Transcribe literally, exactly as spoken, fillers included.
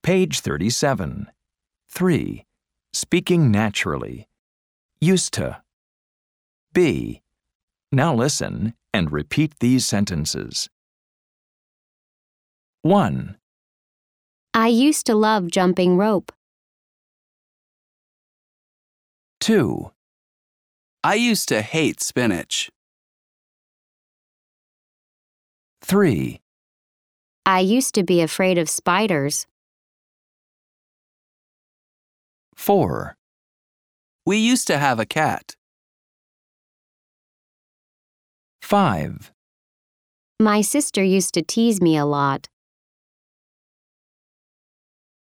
Page thirty-seven. three. Speaking naturally. Used to. B. Now listen and repeat these sentences. one. I used to love jumping rope. two. I used to hate spinach. three. I used to be afraid of spiders. four. We used to have a cat. five. My sister used to tease me a lot.